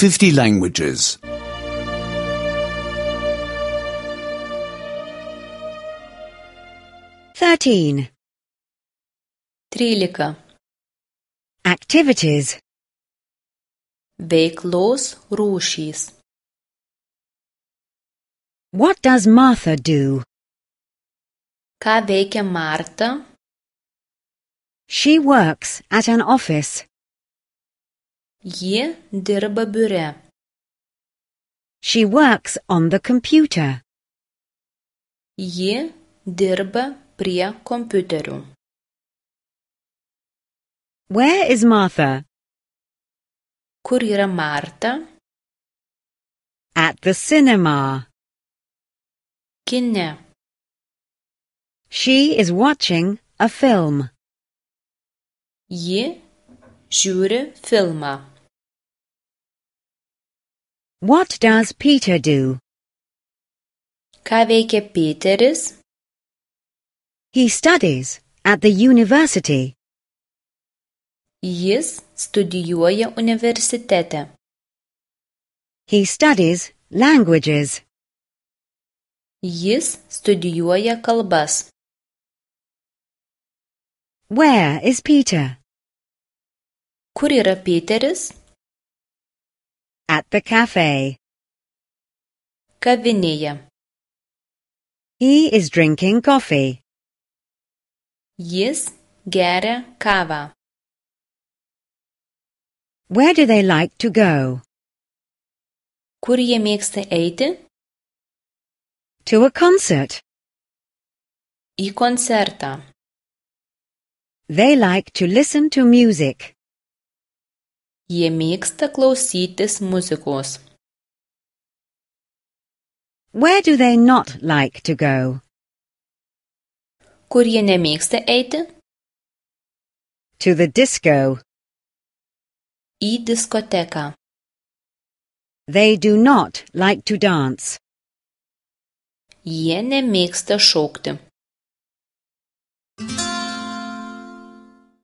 50 languages. 13. 13. Activities. Veiklos rūšys. What does Martha do? Ką veikia Marta? She works at an office. Ji dirba biure. She works on the computer. Ji dirba prie kompiuterių. Where is Martha? Kur yra Marta? At the cinema. Kine. She is watching a film. Ji žiūri filmą. What does Peter do? Ką veikia Peteris? He studies at the university. Jis studijuoja universitete. He studies languages. Jis studijuoja kalbas. Where is Peter? Kur yra Peteris? At the cafe. Kavinėje. He is drinking coffee. Jis geria kavą. Where do they like to go? Kur jie mėgsta eiti? To a concert. Į koncertą. They like to listen to music. Jie mėgsta klausytis muzikos. Where do they not like to go? Kur jie nemėgsta eiti? To the disco. Į diskoteką. They do not like to dance. Jie nemėgsta šokti.